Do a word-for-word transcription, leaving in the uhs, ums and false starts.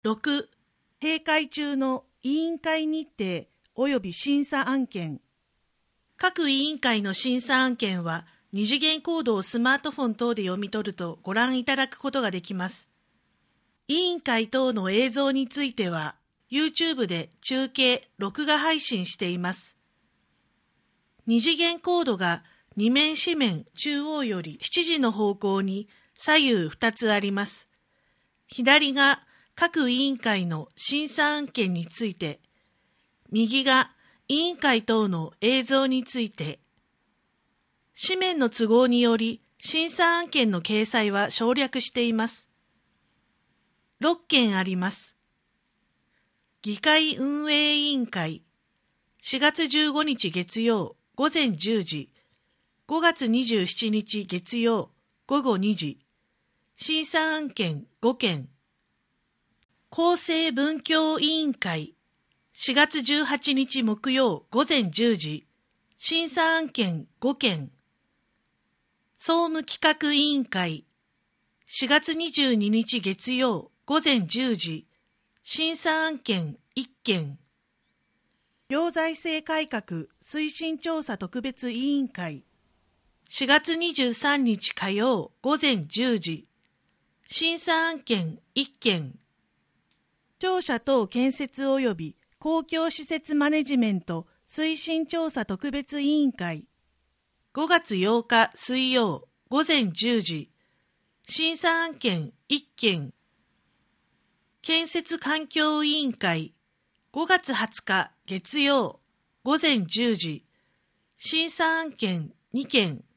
ろく、閉会中の委員会日程及び審査案件。各委員会の審査案件は、二次元コードをスマートフォン等で読み取るとご覧いただくことができます。委員会等の映像については、YouTube で中継・録画配信しています。二次元コードが二面四面中央よりしちじの方向に左右ふたつあります。左が各委員会の審査案件について、右が委員会等の映像について、紙面の都合により審査案件の掲載は省略しています。ろっけんあります。議会運営委員会、しがつじゅうごにち月曜午前じゅうじ、ごがつにじゅうしちにち月曜午後にじ、審査案件ごけん。厚生文教委員会、しがつじゅうはちにち木曜午前じゅうじ、審査案件ごけん。総務企画委員会、しがつにじゅうににち月曜午前じゅうじ、審査案件いっけん。行財政改革推進調査特別委員会、しがつにじゅうさんにち火曜午前じゅうじ、審査案件いっけん。庁舎等建設及び公共施設マネジメント推進調査特別委員会、ごがつようか水曜午前じゅうじ、審査案件いっけん。建設環境委員会、ごがつはつか月曜午前じゅうじ、審査案件にけん。